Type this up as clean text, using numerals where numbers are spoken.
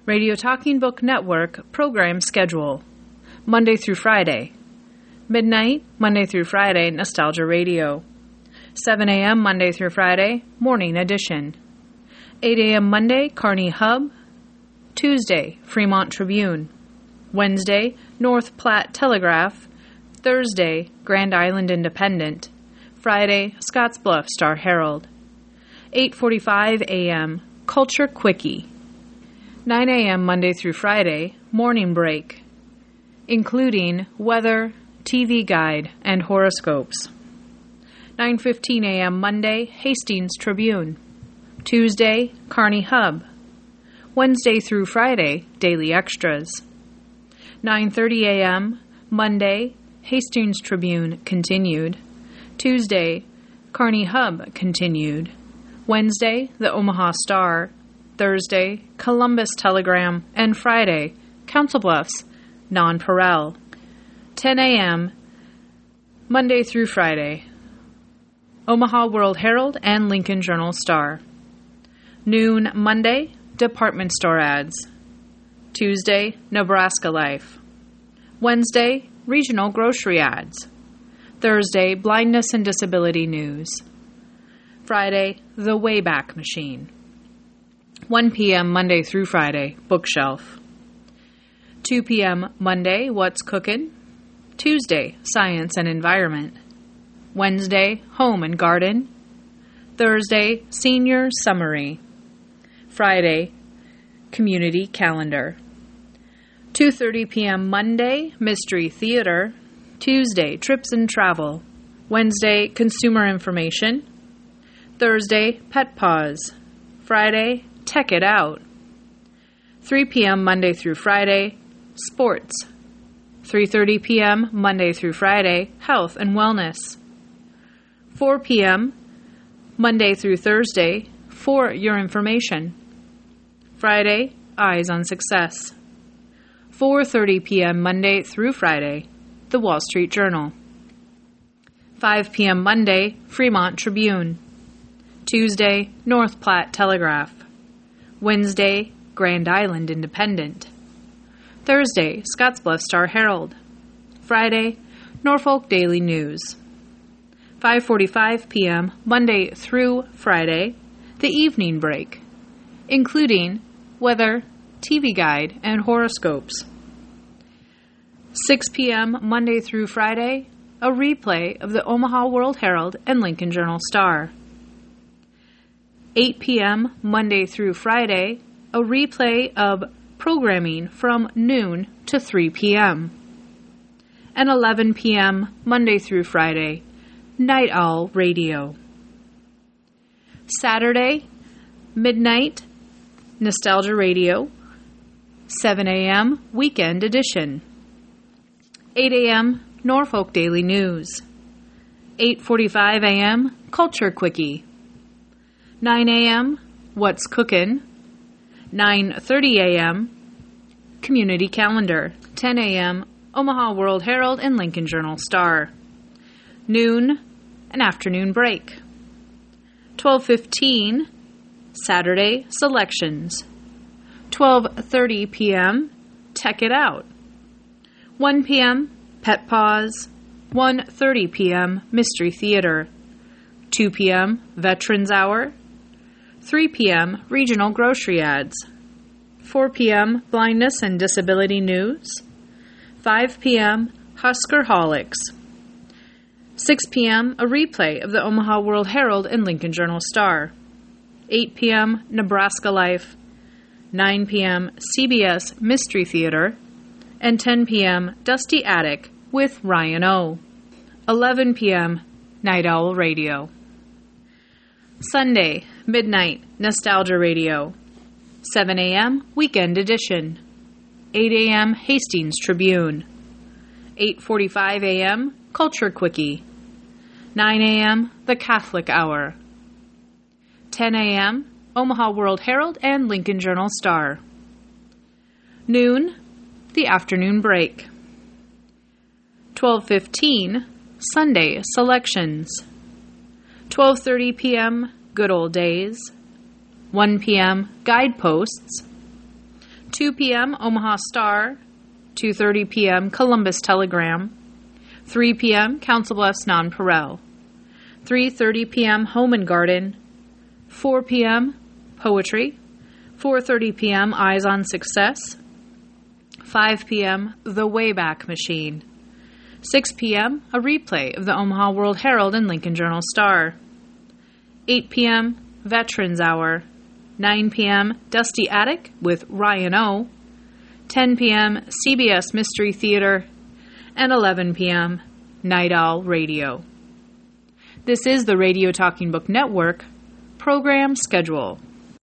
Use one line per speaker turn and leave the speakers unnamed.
Radio Talking Book Network program schedule. Monday through Friday. Midnight, Monday through Friday, Nostalgia Radio. 7 a.m. Monday through Friday, Morning Edition. 8 a.m. Monday, Kearney Hub. Tuesday, Fremont Tribune. Wednesday, North Platte Telegraph. Thursday, Grand Island Independent. Friday, Scottsbluff Star-Herald. 8:45 a.m., Culture Quickie. 9 a.m. Monday through Friday, Morning Break, including weather, TV guide, and horoscopes. 9:15 a.m. Monday, Hastings Tribune. Tuesday, Kearney Hub. Wednesday through Friday, Daily Extras. 9:30 a.m. Monday, Hastings Tribune continued. Tuesday, Kearney Hub continued. Wednesday, the Omaha Star. Thursday, Columbus Telegram. And Friday, Council Bluffs, Non-Pareil. 10 a.m. Monday through Friday, Omaha World Herald and Lincoln Journal-Star. Noon Monday, department store ads. Tuesday, Nebraska Life. Wednesday, regional grocery ads. Thursday, blindness and disability news. Friday, the Wayback Machine. 1 p.m. Monday through Friday, Bookshelf. 2 p.m. Monday, What's Cookin'? Tuesday, Science and Environment. Wednesday, Home and Garden. Thursday, Senior Summary. Friday, Community Calendar. 2:30 p.m. Monday, Mystery Theater. Tuesday, Trips and Travel. Wednesday, Consumer Information. Thursday, Pet Pause. Friday, Tech It Out. 3 p.m. Monday through Friday, Sports. 3:30 p.m. Monday through Friday, Health and Wellness. 4 p.m. Monday through Thursday, For Your Information. Friday, Eyes on Success. 4:30 p.m. Monday through Friday, The Wall Street Journal. 5 p.m. Monday, Fremont Tribune. Tuesday, North Platte Telegraph. Wednesday, Grand Island Independent. Thursday, Scottsbluff Star-Herald. Friday, Norfolk Daily News. 5:45 p.m. Monday through Friday, the evening break, including weather, TV guide, and horoscopes. 6 p.m. Monday through Friday, a replay of the Omaha World Herald and Lincoln Journal-Star. 8 p.m. Monday through Friday, a replay of programming from noon to 3 p.m. And 11 p.m. Monday through Friday, Night Owl Radio. Saturday, midnight, Nostalgia Radio. 7 a.m. Weekend Edition. 8 a.m. Norfolk Daily News. 8:45 a.m. Culture Quickie. 9 a.m. What's Cookin'? 9:30 a.m. Community Calendar. 10 a.m. Omaha World Herald and Lincoln Journal-Star. Noon, an afternoon break. 12:15, Saturday Selections. 12:30 p.m. Tech It Out. 1 p.m. Pet Pause. 1:30 p.m. Mystery Theater. 2 p.m. Veterans Hour. 3 p.m. Regional Grocery Ads. 4 p.m. Blindness and Disability News. 5 p.m. Huskerholics. 6 p.m. A replay of the Omaha World Herald and Lincoln Journal-Star. 8 p.m. Nebraska Life. 9 p.m. CBS Mystery Theater. And 10 p.m. Dusty Attic with Ryan O. 11 p.m. Night Owl Radio. Sunday, midnight, Nostalgia Radio. 7 a.m. Weekend Edition. 8 a.m. Hastings Tribune. 8:45 a.m. Culture Quickie. 9 a.m. The Catholic Hour. 10 a.m. Omaha World Herald and Lincoln Journal-Star. Noon, the afternoon break. 12:15, Sunday Selections. 12:30 p.m., Good Old Days. 1 p.m., Guideposts. 2 p.m. Omaha Star, 2:30 p.m. Columbus Telegram, 3 p.m. Council Bluffs Nonpareil, 3:30 p.m. Home and Garden, 4 p.m. Poetry, 4:30 p.m. Eyes on Success, 5 p.m. The Wayback Machine, 6 p.m. a replay of the Omaha World Herald and Lincoln Journal Star, 8 p.m. Veterans Hour, 9 p.m. Dusty Attic with Ryan O, 10 p.m. CBS Mystery Theater, and 11 p.m. Night Owl Radio. This is the Radio Talking Book Network program schedule.